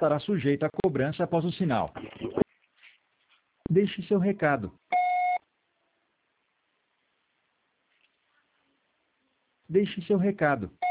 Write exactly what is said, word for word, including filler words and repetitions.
estará sujeito à cobrança após o sinal. Deixe seu recado. Deixe seu recado.